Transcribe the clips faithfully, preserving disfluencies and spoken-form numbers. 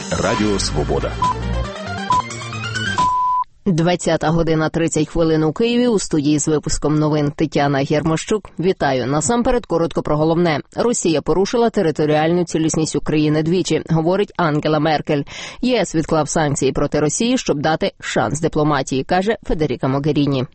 Радіо Свобода. двадцята година тридцять хвилин у Києві. У студії з випуском новин Тетяна Гермощук. Вітаю. Насамперед коротко про головне. Росія порушила територіальну цілісність України двічі, говорить Ангела Меркель. ЄС відклав санкції проти Росії, щоб дати шанс дипломатії, каже Федеріка Могеріні.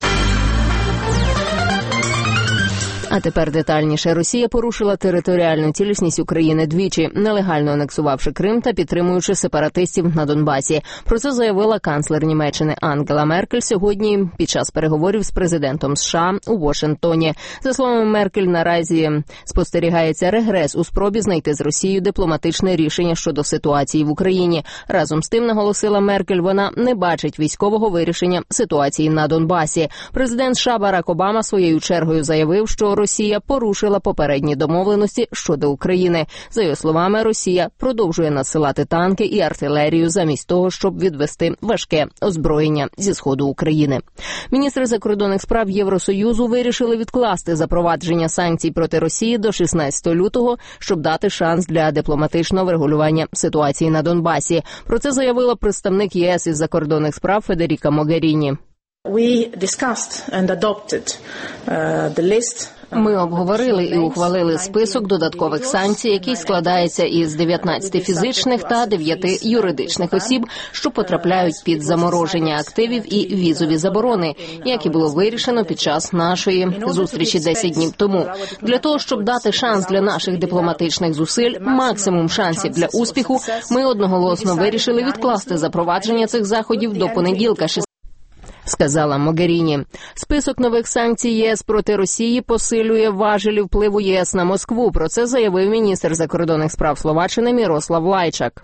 А тепер детальніше. Росія порушила територіальну цілісність України двічі, нелегально анексувавши Крим та підтримуючи сепаратистів на Донбасі. Про це заявила канцлер Німеччини Ангела Меркель сьогодні під час переговорів з президентом США у Вашингтоні. За словами Меркель, наразі спостерігається регрес у спробі знайти з Росією дипломатичне рішення щодо ситуації в Україні. Разом з тим, наголосила Меркель, вона не бачить військового вирішення ситуації на Донбасі. Президент США Барак Обама своєю чергою заявив, що Росія порушила попередні домовленості щодо України. За його словами, Росія продовжує надсилати танки і артилерію замість того, щоб відвести важке озброєння зі сходу України. Міністри закордонних справ Євросоюзу вирішили відкласти запровадження санкцій проти Росії до шістнадцятого лютого, щоб дати шанс для дипломатичного врегулювання ситуації на Донбасі. Про це заявила представник ЄС із закордонних справ Федеріка Могеріні. We discussed and adopted uh, the list. Ми обговорили і ухвалили список додаткових санкцій, який складається із дев'ятнадцяти фізичних та дев'яти юридичних осіб, що потрапляють під замороження активів і візові заборони, як і було вирішено під час нашої зустрічі десять днів тому. Для того, щоб дати шанс для наших дипломатичних зусиль, максимум шансів для успіху, ми одноголосно вирішили відкласти запровадження цих заходів до понеділка, сказала Могеріні. Список нових санкцій ЄС проти Росії посилює важелі впливу ЄС на Москву. Про це заявив міністр закордонних справ Словаччини Мірослав Лайчак.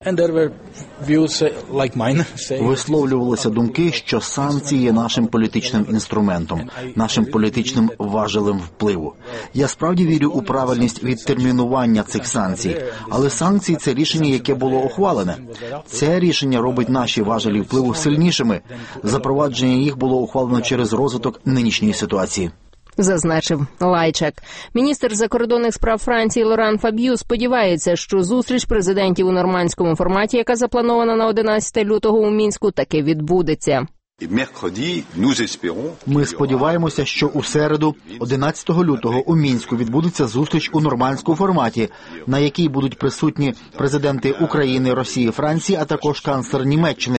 Висловлювалися думки, що санкції є нашим політичним інструментом, нашим політичним важелем впливу. Я справді вірю у правильність відтермінування цих санкцій, але санкції – це рішення, яке було ухвалене. Це рішення робить наші важелі впливу сильнішими. Запровадження їх було ухвалено через розвиток нинішньої ситуації, зазначив Лайчак. Міністр закордонних справ Франції Лоран Фаб'ю сподівається, що зустріч президентів у нормандському форматі, яка запланована на одинадцятого лютого у Мінську, таки відбудеться. Ми сподіваємося, що у середу, одинадцятого лютого, у Мінську відбудеться зустріч у нормандському форматі, на якій будуть присутні президенти України, Росії, Франції, а також канцлер Німеччини